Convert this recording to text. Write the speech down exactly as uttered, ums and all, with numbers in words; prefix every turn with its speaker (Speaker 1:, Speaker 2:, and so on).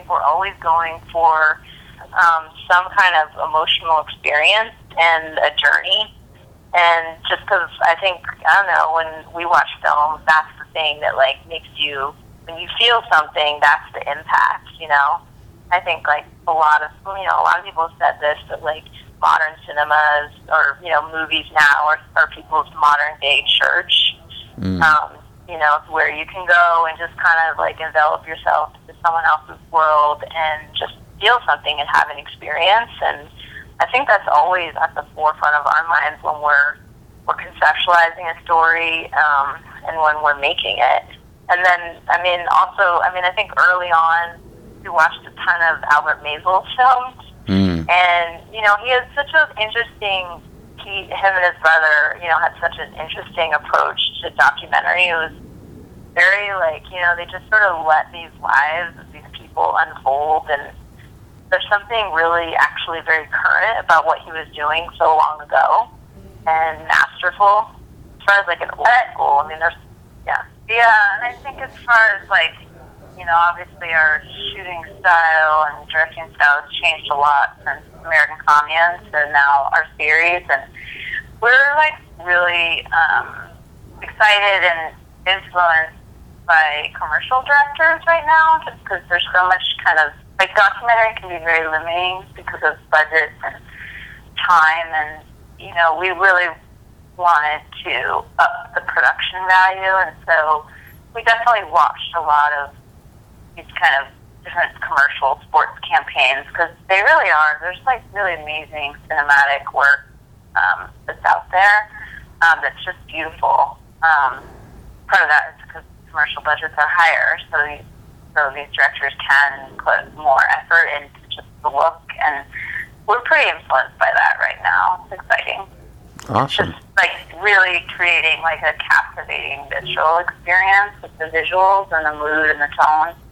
Speaker 1: we're always going for um, some kind of emotional experience and a journey. And just because I think, I don't know, when we watch films, that's the thing that, like, makes you, when you feel something, that's the impact, you know? I think, like, a lot of, you know, a lot of people have said this, that, like, modern cinemas or, you know, movies now are, are people's modern-day church. Mm. Um, you know, where you can go and just kind of, like, envelop yourself into someone else's world and just feel something and have an experience. And I think that's always at the forefront of our minds when we're we're conceptualizing a story um, and when we're making it. And then, I mean, also, I mean, I think early on we watched a ton of Albert Maysles films, mm. and you know, he had such an interesting. He, him and his brother, you know, had such an interesting approach to documentary. It was very, like, you know, they just sort of let these lives of these people unfold, and there's something really actually very current about what he was doing so long ago and masterful. As far as, like, an old school, I mean, there's, yeah. Yeah, and I think as far as, like, you know, obviously our shooting style and directing style has changed a lot since American Communist and now our series, and we're, like, really um, excited and influenced by commercial directors right now, just because there's so much kind of, like, documentary can be very limiting because of budgets and time, and, you know, we really wanted to up the production value, and so we definitely watched a lot of these kind of different commercial sports campaigns, because they really are, there's, like, really amazing cinematic work um, that's out there um, that's just beautiful. Um, part of that is because commercial budgets are higher, so these, so these directors can put more effort into just the look, and we're pretty influenced by that right now. It's exciting.
Speaker 2: Awesome.
Speaker 1: It's just, like, really creating, like, a captivating visual experience with the visuals and the mood and the tone.